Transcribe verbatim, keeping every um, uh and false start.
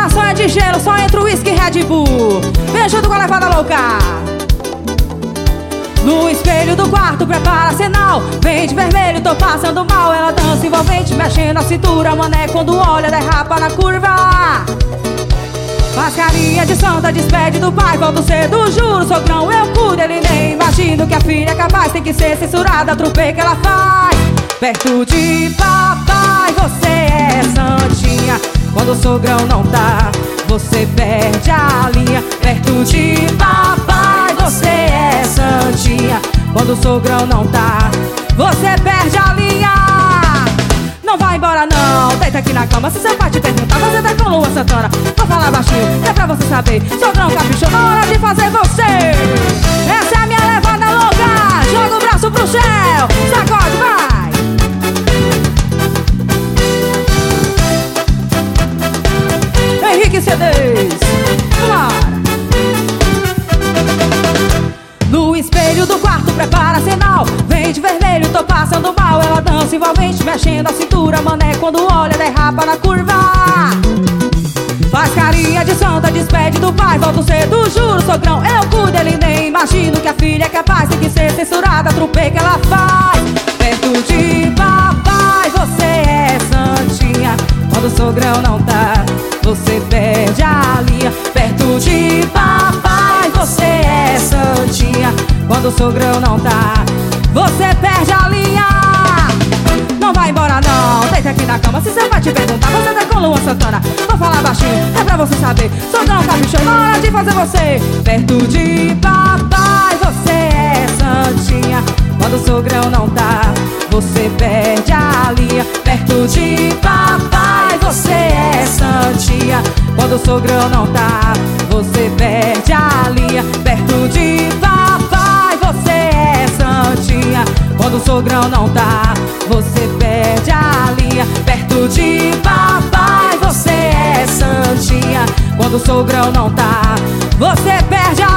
coração é de gelo, só entra o uísque e Red Bull. Vem junto com a levada louca. No espelho do quarto, prepara sinal. Vem de vermelho, tô passando mal. Ela dança envolvente, mexendo a cintura. Mané quando olha, derrapa na curva. Faz carinha de santa, despede do pai. Volto cedo, juro, sogrão, eu cuido. Ele nem imagina que a filha é capaz. Tem que ser censurada, tropei que ela faz. Perto de papai, você é santinha. Quando o sogrão não tá, você perde a linha. Perto de papai, você é santinha. Quando o sogrão não tá, você perde a linha. Não vai embora não, deita aqui na cama. Se seu pai te perguntar, você tá com Luan Santana. Vou falar baixinho, é pra você saber. Sogrão caprichou na hora de fazer você. Essa é a minha levada louca. Joga o braço pro céu, sacode, vai. Henrique C Ds, vambora. No espelho do quarto, prepara sinal. Vem de vermelho, tô passando mal. Ela dança envolvente, mexendo a cintura. Mané quando olha, derrapa na curva. Faz carinha de santa, despede do pai. Volto cedo, juro, sogrão, eu cuido. Ele nem imagina que a filha é capaz. Tem que ser censurada, tropei que ela faz. Perto de papai, você é santinha. Quando o sogrão não tá, você perde a linha. Perto de papai, você é santinha. Quando o sogrão não tá, você perde a linha. Não vai embora não, deita aqui na cama. Se seu pai te perguntar, você tá com Luan Santana. Vou falar baixinho, é pra você saber. Sogrão caprichou na hora de fazer você. Perto de papai, você é santinha. Quando o sogrão não tá, você perde a linha. Perto de papai, você é santinha. Quando o sogrão não tá, você perde a linha. Perto de papai, você é santinha. Quando o sogrão não tá, você perde a linha. Perto de papai, você é santinha. Quando o sogrão não tá, você perde a